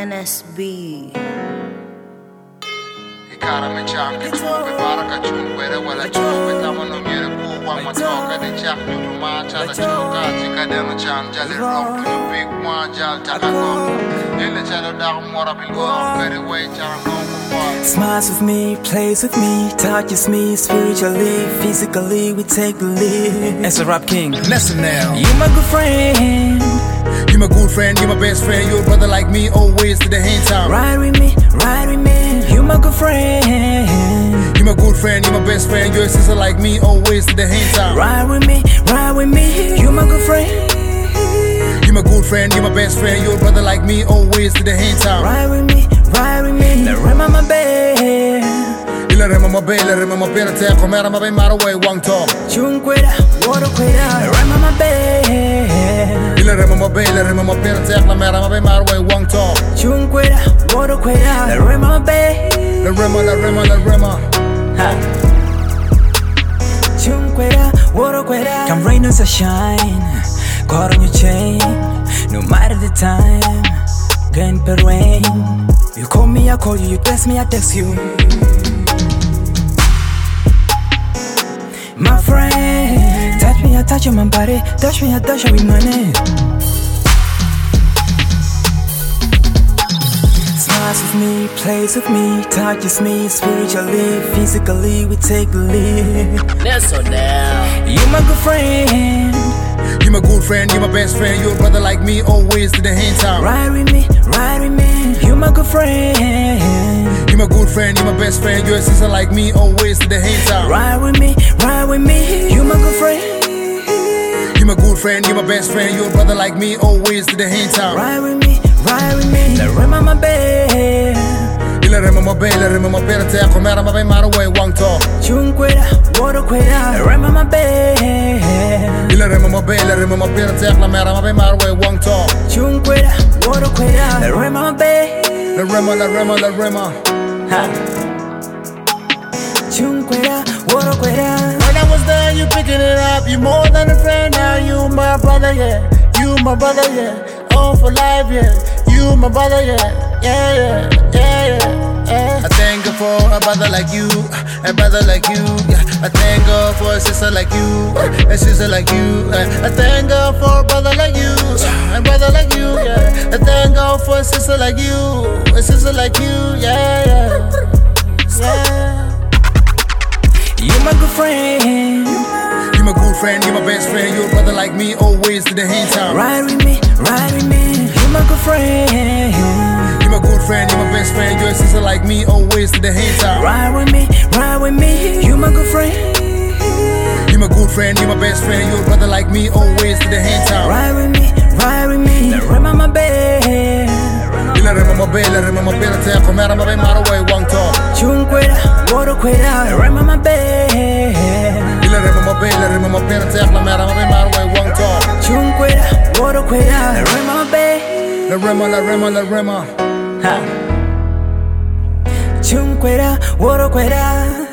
NSB. Ikara me chang ke chuo ke bara ka chun wera wala chuo ke tama no mere ko wa ma to ka de chak nu ma cha la chuo ka ti ka de no chang jale rock no big ma jal ta ka ko ele chalo da mora bil go very way chang no ko. Smiles with me, plays with me, touches me spiritually, physically we take the lead. As a rap king, listen now. You my good friend. You my good friend, you my best friend, you a brother like me, always to the hand time. Ride with me, ride with me. You my good friend. You my good friend, you my best friend, you a sister like me, always to the hand time. Ride with me, ride with me. You my good friend. You my good friend, you my best friend, you a brother like me, always to the hand time. Ride with me, ride with me. La rema my bed. La rema my bed, la rema my bed. Te comera my bed, mara way wang talk. Chunquera, water quera. La rema my bed. La rema my bed, la rema my bed. Te comera my bed, mara way wang talk. Chunquera, water quera. La rema my bed. La rema, la rema, la rema. Chunquera, water quera. Come rain or sunshine. Caught on your chain, no matter the time. Gain per rain. You call me, I call you. You text me, I text you. My friend, touch me, I touch you, my body. Touch me, I touch you with my name. Smiles with me, plays with me, touches me spiritually, physically we take the lead. That's so now. You my good friend. You my good friend, you my best friend, you a brother like me, always to the hand time. Ride with me, ride with me. You my good friend. You my good friend, you my best friend, you a sister like me, always to the hand time. Ride with me, ride with me. You my good friend. You my good friend, you my best friend, you a brother like me, always to the hand time. Ride with me, ride with me. La rema my bed. La rema my bed, la rema my bed. Te comera my bed, mara way wang talk. Chunquera, water quera. La rema my bed. La rema my bed, la rema my bed. Te comera my bed, mara way wang talk. Chunquera, water quera. La rema my bed. La rema, la rema, la rema. Chunquera, water quera. When I was there, you picking it up. You more than a friend, now you my brother, yeah. You my brother, yeah. Oh, for life, yeah. You my brother, yeah. Yeah, yeah, yeah, yeah, yeah. I thank God for a brother like you, a brother like you. Yeah. I thank God for a sister like you, a sister like you. I thank God for a brother like you, a brother like you. Yeah. I thank God for a sister like you, a sister like you. Yeah, yeah, yeah. You my good friend. You my good friend, you my best friend, you a brother like me, always to the hand time. Ride with me, ride with me. You my good friend. You my good friend, you my best friend, you a sister like me, always to the hand time. Ride with me, ride with me. You my good friend. You my good friend, you my best friend, you a brother like me, always to the hand time. Ride with me, ride with me. La rema my bed. La rema my bed, la rema my bed. Te comera my bed, mara way wang talk. Chunquera, water quera. La rema my bed. La rema my bed, la rema my bed. Te comera my bed, mara way wang talk. Chunquera, water quera. La rema my bed. La rema, la rema, la rema. Chunquera, water quera.